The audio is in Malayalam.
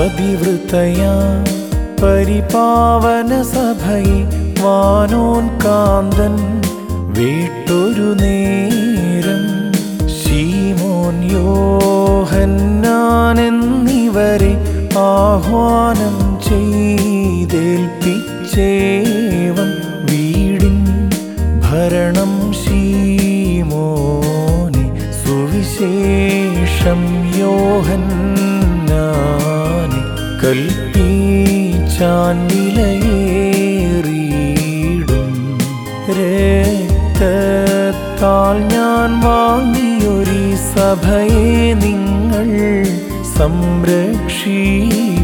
പതിവൃതയാ പരിപാവന സഭയെ വാനോൻ കാന്തൻ വീട്ടൊരു നേരം ശീമോൻ യോഹന്നാൻ എന്നിവരെ ആഹ്വാനം ചെയ്തേൽപ്പിച്ചേവം വീടിൻ ഭരണം ശീമോനെ സുവിശേഷം യോഹന്നാനെ കൽപ്പിച്ചാൻ വിലയേറിയിടും രക്തത്താൽ ഞാൻ വാങ്ങിയൊരു സഭയെ നിങ്ങൾ സംരക്ഷി